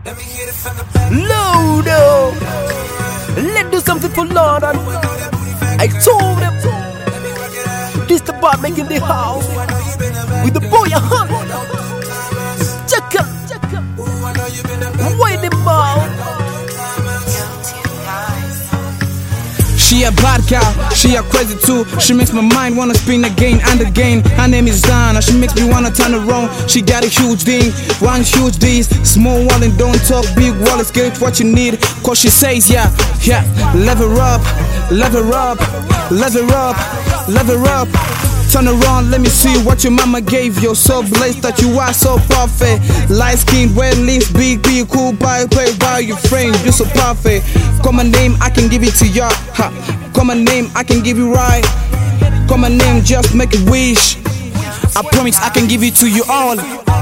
Ludo, let's do something for London. I told them this the bar making the house with the boy a hunt. Check up, wait the ball. She a bad girl, she a crazy too. She makes my mind wanna spin again and again. Her name is Dana, she makes me wanna turn around. She got a huge thing, one huge D's. Small wallet, don't talk big wallets. Get what you need, cause she says yeah. Level up, level up, level up, level up. Turn around, let me see what your mama gave you. So blessed that you are so perfect. Light skin, red lips, big, cool, play by your friend. You're so perfect. Call my name, I can give it to ya. Call my name, I can give you right. Call my name, just make a wish. I promise I can give it to you all.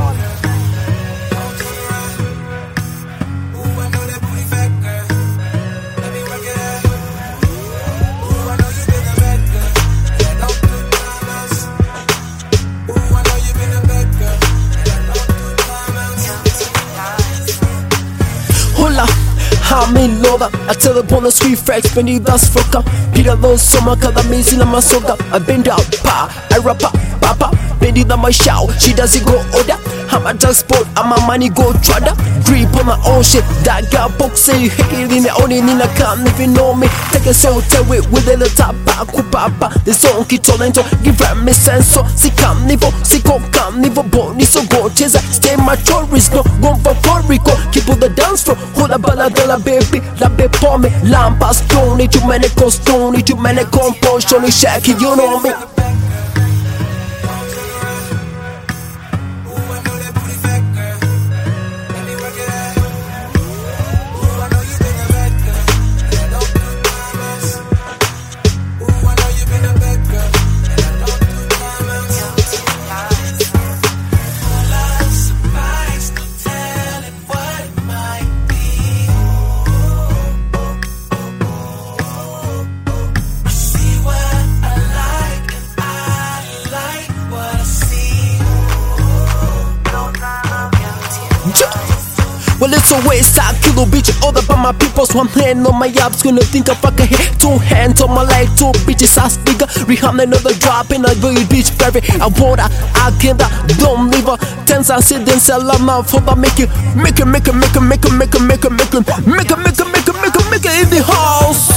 I'm in love, I tell upon the street facts, when you dance for up. Peter those summer, cause I'm missing on my soga. I bend out, pa, I rap up, papa. Bend it on my shout, she doesn't go order. I'm a just sport, I'm a money go trader. Grip on my own shit, that girl box say, hey, in the only in I can't even know me. Take a soul, tell it with the top, papa. The song keep telling to give me sense. So, si carnival, si go carnival, boni so go chase. Stay my tourist, no, go for Puerto Rico. Keep on the dance floor, hold a balladella, baby. La be for me, lampa stone, you man a costone, you man a composition, shaky, you know me. Well, it's a waste, I kill a bitch. All about my peoples, one hand on my abs. Gonna think if I can hit two hands on my leg, two bitches, ass bigger. Rehab another drop in a very bitch, baby. I want her, I can't, don't leave her. Tens and sit and sell her now for the make it in the house.